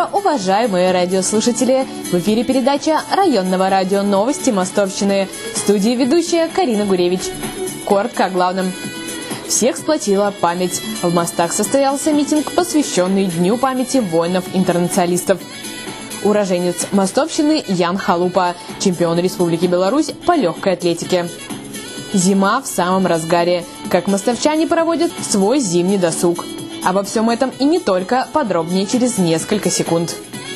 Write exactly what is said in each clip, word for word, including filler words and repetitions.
утро, уважаемые радиослушатели! В эфире передача районного радио «Новости Мостовщины». В студии ведущая Карина Гуревич. Коротко о главном. Всех сплотила память. В Мостах состоялся митинг, посвященный Дню памяти воинов-интернационалистов. Уроженец Мостовщины Ян Халупа, чемпион Республики Беларусь по легкой атлетике. Зима в самом разгаре. Как мостовчане проводят свой зимний досуг. Обо всем этом и не только, подробнее через несколько секунд.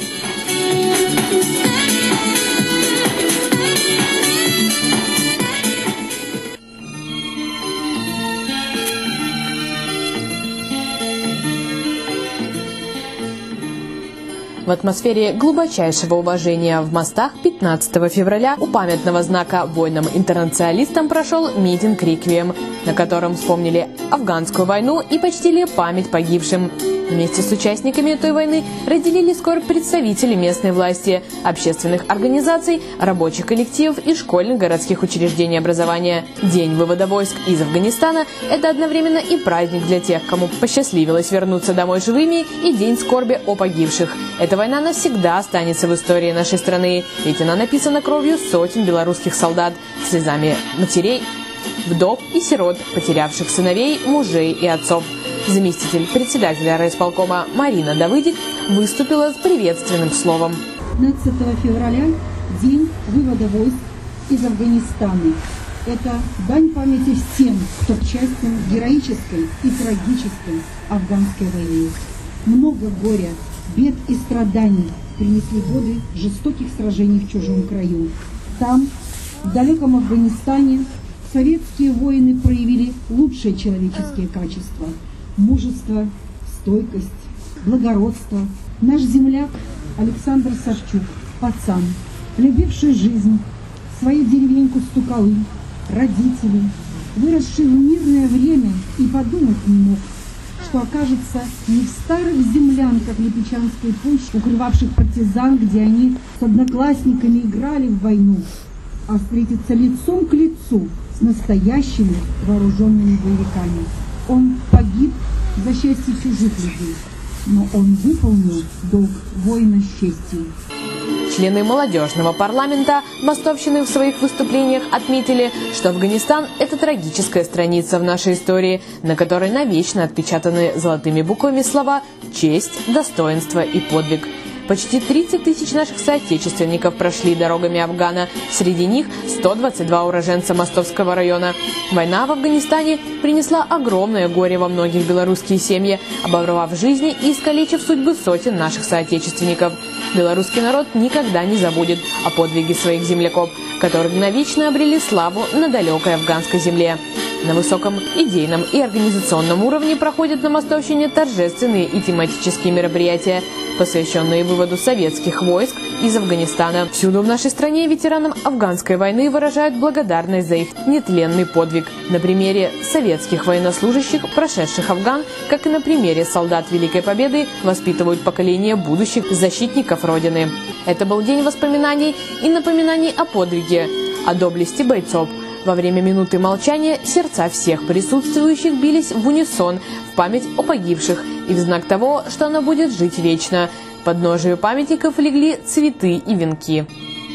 В атмосфере глубочайшего уважения в Мостах пятнадцатого февраля у памятного знака воинам-интернационалистам прошел митинг «Реквием», на котором вспомнили афганскую войну и почтили память погибшим. Вместе с участниками той войны разделили скорбь представители местной власти, общественных организаций, рабочих коллективов и школьных городских учреждений образования. День вывода войск из Афганистана – это одновременно и праздник для тех, кому посчастливилось вернуться домой живыми, и день скорби о погибших. Эта война навсегда останется в истории нашей страны, ведь она написана кровью сотен белорусских солдат, слезами матерей, вдов и сирот, потерявших сыновей, мужей и отцов. Заместитель председателя райисполкома Марина Давыдик выступила с приветственным словом. пятнадцатого февраля – день вывода войск из Афганистана. Это дань памяти всем, кто участен в героической и трагической афганской войне. Много горя, бед и страданий принесли годы жестоких сражений в чужом краю. Там, в далеком Афганистане, советские воины проявили лучшие человеческие качества – мужество, стойкость, благородство. Наш земляк Александр Савчук, пацан, любивший жизнь, свою деревеньку Стукалы, родителей, выросший в мирное время, и подумать не мог, что окажется не в старых землянках Липечанской пущи, укрывавших партизан, где они с одноклассниками играли в войну, а встретиться лицом к лицу с настоящими вооруженными боевиками. Он погиб за счастье чужих людей, но он выполнил долг воина с честью. Члены молодежного парламента Мостовщины в своих выступлениях отметили, что Афганистан – это трагическая страница в нашей истории, на которой навечно отпечатаны золотыми буквами слова «честь», «достоинство» и «подвиг». Почти тридцать тысяч наших соотечественников прошли дорогами Афгана, среди них сто двадцать два уроженца Мостовского района. Война в Афганистане принесла огромное горе во многих белорусские семьи, оборвав жизни и искалечив судьбы сотен наших соотечественников. Белорусский народ никогда не забудет о подвиге своих земляков, которые навечно обрели славу на далекой афганской земле. На высоком идейном и организационном уровне проходят на Мостовщине торжественные и тематические мероприятия, посвященные выводу советских войск из Афганистана. Всюду в нашей стране ветеранам афганской войны выражают благодарность за их нетленный подвиг. На примере советских военнослужащих, прошедших Афган, как и на примере солдат Великой Победы, воспитывают поколение будущих защитников Родины. Это был день воспоминаний и напоминаний о подвиге, о доблести бойцов. Во время минуты молчания сердца всех присутствующих бились в унисон в память о погибших и в знак того, что она будет жить вечно. К подножию памятников легли цветы и венки.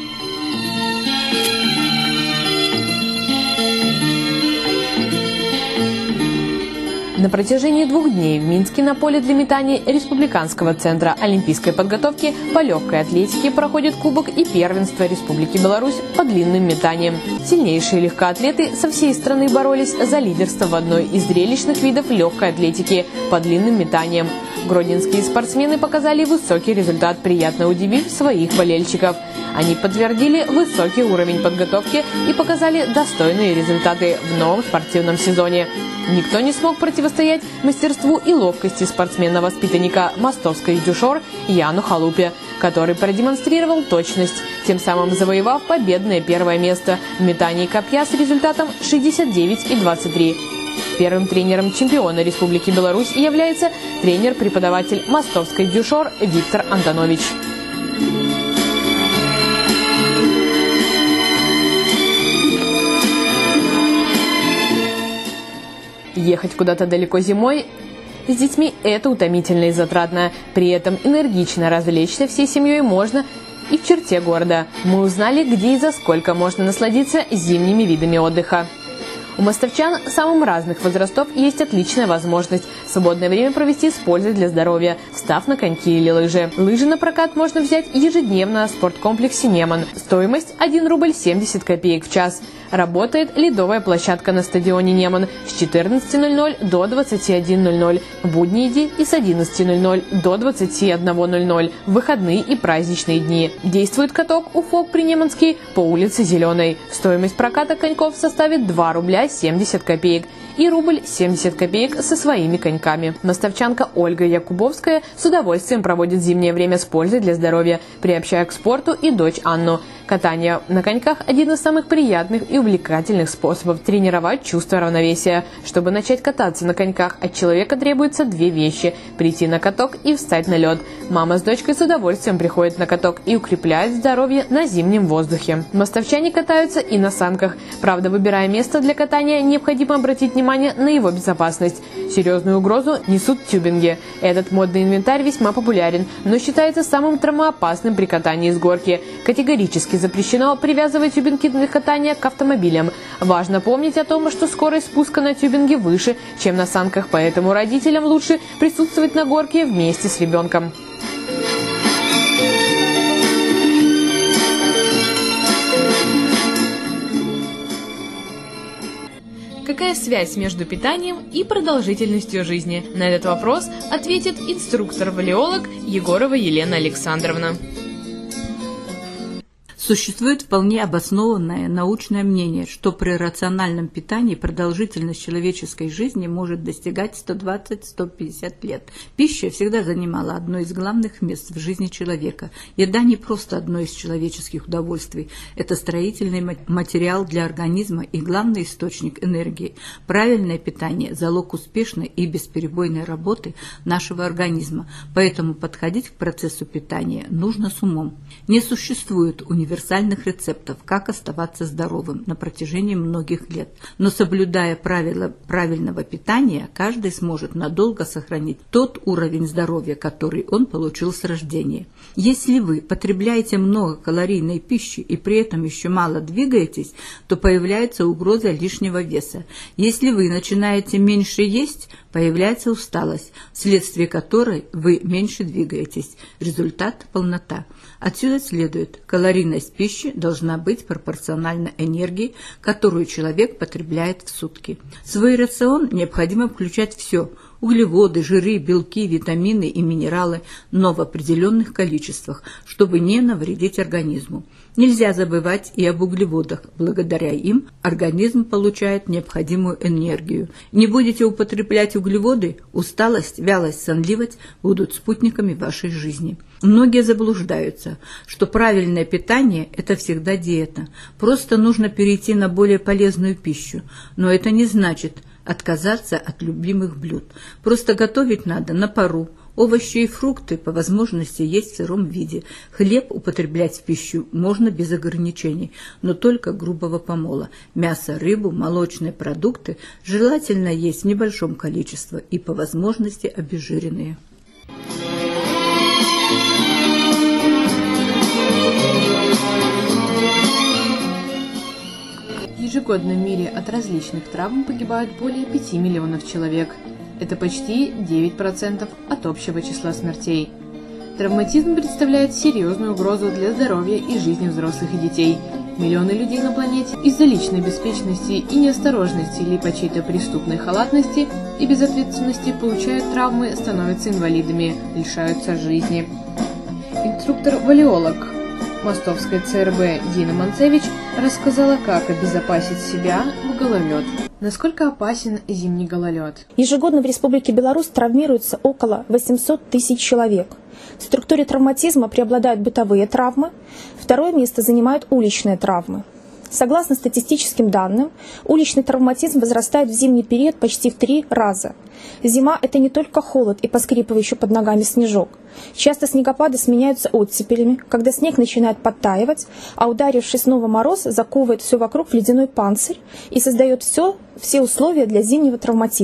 На протяжении двух дней в Минске на поле для метания Республиканского центра олимпийской подготовки по легкой атлетике проходит Кубок и первенство Республики Беларусь по длинным метаниям. Сильнейшие легкоатлеты со всей страны боролись за лидерство в одной из зрелищных видов легкой атлетики по длинным метаниям. Гродненские спортсмены показали высокий результат, приятно удивив своих болельщиков. Они подтвердили высокий уровень подготовки и показали достойные результаты в новом спортивном сезоне. Никто не смог противостоять мастерству и ловкости спортсмена-воспитанника Мостовской Дюшор Яну Халупе, который продемонстрировал точность, тем самым завоевав победное первое место в метании копья с результатом шестьдесят девять и двадцать три. Первым тренером чемпиона Республики Беларусь является тренер-преподаватель Мостовской Дюшор Виктор Антонович. Ехать куда-то далеко зимой С детьми это утомительно и затратно. При этом энергично развлечься всей семьей можно и в черте города. Мы узнали, где и за сколько можно насладиться зимними видами отдыха. У мостовчан самых разных возрастов есть отличная возможность свободное время провести с пользой для здоровья, встав на коньки или лыжи. Лыжи на прокат можно взять ежедневно в спорткомплексе «Неман». Стоимость один рубль семьдесят копеек в час. Работает ледовая площадка на стадионе «Неман» с четырнадцати ноль-ноль до двадцати одной ноль-ноль, в будние дни и с одиннадцати ноль-ноль до двадцати одной ноль-ноль, в выходные и праздничные дни. Действует каток «Уфок» Принеманский по улице Зеленой. Стоимость проката коньков составит два рубля семьдесят копеек и рубль семьдесят копеек со своими коньками. Мостовчанка Ольга Якубовская с удовольствием проводит зимнее время с пользой для здоровья, приобщая к спорту и дочь Анну. Катание на коньках – один из самых приятных и увлекательных способов тренировать чувство равновесия. Чтобы начать кататься на коньках, от человека требуется две вещи – прийти на каток и встать на лед. Мама с дочкой с удовольствием приходит на каток и укрепляет здоровье на зимнем воздухе. Мостовчане катаются и на санках. Правда, выбирая место для катания, необходимо обратить внимание на его безопасность. Серьезную угрозу несут тюбинги. Этот модный инвентарь весьма популярен, но считается самым травмоопасным при катании с горки. Категорически запрещено привязывать тюбинги для катания к автомобилям. Важно помнить о том, что скорость спуска на тюбинге выше, чем на санках, поэтому родителям лучше присутствовать на горке вместе с ребенком. Какая связь между питанием и продолжительностью жизни? На этот вопрос ответит инструктор-валеолог Егорова Елена Александровна. Существует вполне обоснованное научное мнение, что при рациональном питании продолжительность человеческой жизни может достигать сто двадцать - сто пятьдесят лет. Пища всегда занимала одно из главных мест в жизни человека. Еда не просто одно из человеческих удовольствий. Это строительный материал для организма и главный источник энергии. Правильное питание – залог успешной и бесперебойной работы нашего организма. Поэтому подходить к процессу питания нужно с умом. Не существует универсального универсальных рецептов, как оставаться здоровым на протяжении многих лет. Но соблюдая правила правильного питания, каждый сможет надолго сохранить тот уровень здоровья, который он получил с рождения. Если вы потребляете много калорийной пищи и при этом еще мало двигаетесь, то появляется угроза лишнего веса. Если вы начинаете меньше есть, появляется усталость, вследствие которой вы меньше двигаетесь. Результат – полнота. Отсюда следует, калорийность пищи должна быть пропорциональна энергии, которую человек потребляет в сутки. В свой рацион необходимо включать все – углеводы, жиры, белки, витамины и минералы, но в определенных количествах, чтобы не навредить организму. Нельзя забывать и об углеводах. Благодаря им организм получает необходимую энергию. Не будете употреблять углеводы, усталость, вялость, сонливость будут спутниками вашей жизни. Многие заблуждаются, что правильное питание – это всегда диета. Просто нужно перейти на более полезную пищу. Но это не значит отказаться от любимых блюд. Просто готовить надо на пару. Овощи и фрукты по возможности есть в сыром виде. Хлеб употреблять в пищу можно без ограничений, но только грубого помола. Мясо, рыбу, молочные продукты желательно есть в небольшом количестве и по возможности обезжиренные. Ежегодно в мире от различных травм погибают более пяти миллионов человек. Это почти девять процентов от общего числа смертей. Травматизм представляет серьезную угрозу для здоровья и жизни взрослых и детей. Миллионы людей на планете из-за личной беспечности и неосторожности, либо чьей-то преступной халатности и безответственности получают травмы, становятся инвалидами, лишаются жизни. Инструктор-валеолог Мостовской ЦРБ Дина Манцевич рассказала, как обезопасить себя в гололед. Насколько опасен зимний гололед? Ежегодно в Республике Беларусь травмируется около восьмисот тысяч человек. В структуре травматизма преобладают бытовые травмы. Второе место занимают уличные травмы. Согласно статистическим данным, уличный травматизм возрастает в зимний период почти в три раза. Зима – это не только холод и поскрипывающий под ногами снежок. Часто снегопады сменяются оттепелями, когда снег начинает подтаивать, а ударивший снова мороз заковывает все вокруг в ледяной панцирь и создает все, все условия для зимнего травматизма.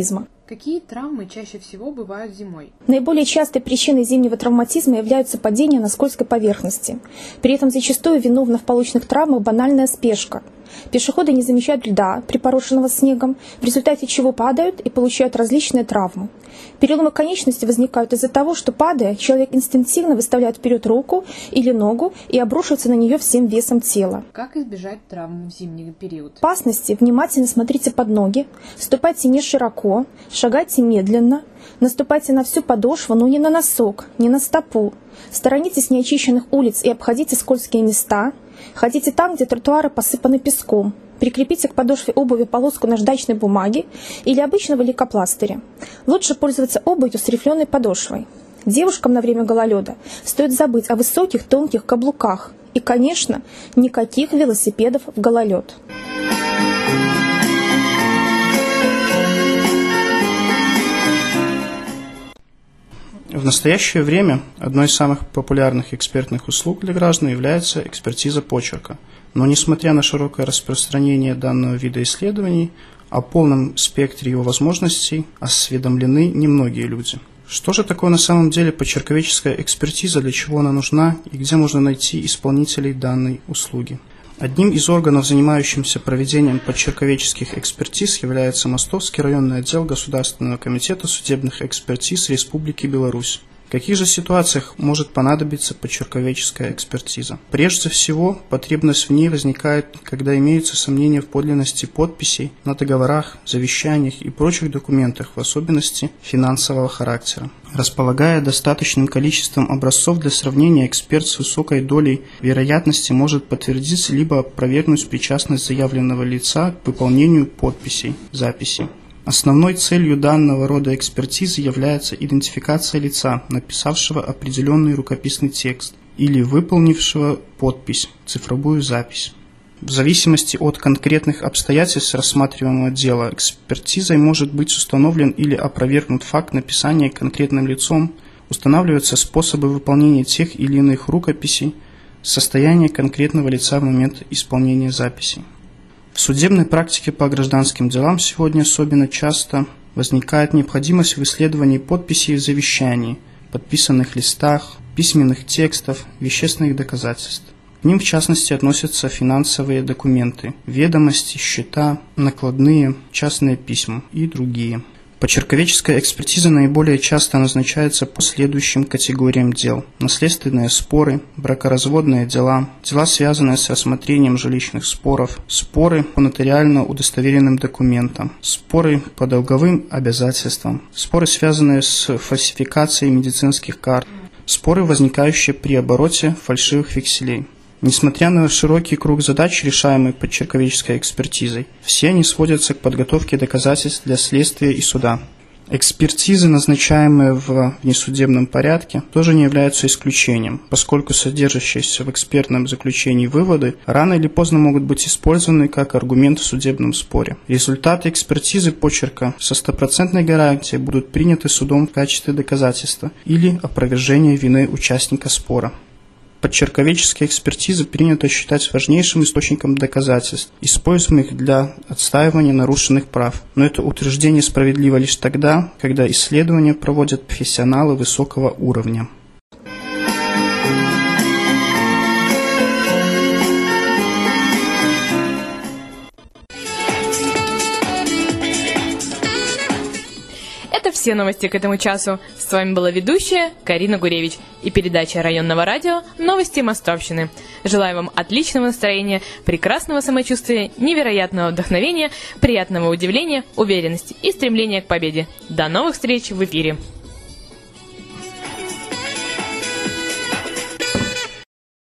Какие травмы чаще всего бывают зимой? Наиболее частой причиной зимнего травматизма являются падения на скользкой поверхности. При этом зачастую виновна в полученных травмах банальная спешка. Пешеходы не замечают льда, припорошенного снегом, в результате чего падают и получают различные травмы. Переломы конечности возникают из-за того, что, падая, человек инстинктивно выставляет вперед руку или ногу и обрушивается на нее всем весом тела. Как избежать травм в зимний период? В опасности внимательно смотрите под ноги, ступайте не широко, шагайте медленно, наступайте на всю подошву, но не на носок, не на стопу. Сторонитесь неочищенных улиц и обходите скользкие места. Ходите там, где тротуары посыпаны песком. Прикрепите к подошве обуви полоску наждачной бумаги или обычного лейкопластыря. Лучше пользоваться обувью с рифленой подошвой. Девушкам на время гололеда стоит забыть о высоких тонких каблуках. И, конечно, никаких велосипедов в гололед. В настоящее время одной из самых популярных экспертных услуг для граждан является экспертиза почерка. Но несмотря на широкое распространение данного вида исследований, о полном спектре его возможностей осведомлены немногие люди. Что же такое на самом деле почерковедческая экспертиза, для чего она нужна и где можно найти исполнителей данной услуги? Одним из органов, занимающимся проведением почерковедческих экспертиз, является Мостовский районный отдел Государственного комитета судебных экспертиз Республики Беларусь. В каких же ситуациях может понадобиться почерковедческая экспертиза? Прежде всего, потребность в ней возникает, когда имеются сомнения в подлинности подписей на договорах, завещаниях и прочих документах, в особенности финансового характера. Располагая достаточным количеством образцов для сравнения, эксперт с высокой долей вероятности может подтвердить либо опровергнуть причастность заявленного лица к выполнению подписей, записей. Основной целью данного рода экспертизы является идентификация лица, написавшего определенный рукописный текст или выполнившего подпись, цифровую запись. В зависимости от конкретных обстоятельств рассматриваемого дела, экспертизой может быть установлен или опровергнут факт написания конкретным лицом, устанавливаются способы выполнения тех или иных рукописей, состояние конкретного лица в момент исполнения записи. В судебной практике по гражданским делам сегодня особенно часто возникает необходимость в исследовании подписей в завещании, подписанных листах, письменных текстов, вещественных доказательств. К ним в частности относятся финансовые документы, ведомости, счета, накладные, частные письма и другие. Почерковедческая экспертиза наиболее часто назначается по следующим категориям дел: наследственные споры, бракоразводные дела, дела, связанные с рассмотрением жилищных споров, споры по нотариально удостоверенным документам, споры по долговым обязательствам, споры, связанные с фальсификацией медицинских карт, споры, возникающие при обороте фальшивых векселей. Несмотря на широкий круг задач, решаемых почерковедческой экспертизой, все они сводятся к подготовке доказательств для следствия и суда. Экспертизы, назначаемые в внесудебном порядке, тоже не являются исключением, поскольку содержащиеся в экспертном заключении выводы рано или поздно могут быть использованы как аргумент в судебном споре. Результаты экспертизы почерка со стопроцентной гарантией будут приняты судом в качестве доказательства или опровержения вины участника спора. Почерковедческие экспертизы принято считать важнейшим источником доказательств, используемых для отстаивания нарушенных прав. Но это утверждение справедливо лишь тогда, когда исследования проводят профессионалы высокого уровня. Все новости к этому часу. С вами была ведущая Карина Гуревич и передача районного радио «Новости Мостовщины». Желаю вам отличного настроения, прекрасного самочувствия, невероятного вдохновения, приятного удивления, уверенности и стремления к победе. До новых встреч в эфире!